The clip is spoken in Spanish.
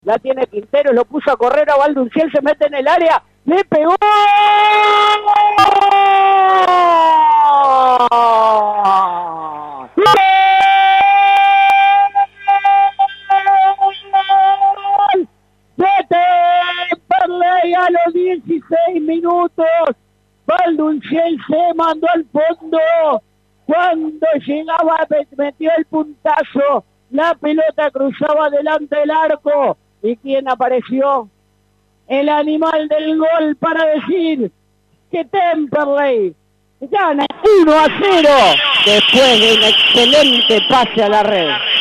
la tiene Quinteros, lo puso a correr a Valdunciel, se mete en el área, le pegó. Temperley a los 16 minutos. Valdunciel se mandó al fondo. Cuando llegaba, metió el puntazo. La pelota cruzaba delante del arco. ¿Y quién apareció? El animal del gol para decir que Temperley gana 1-0 después de un excelente pase a la red.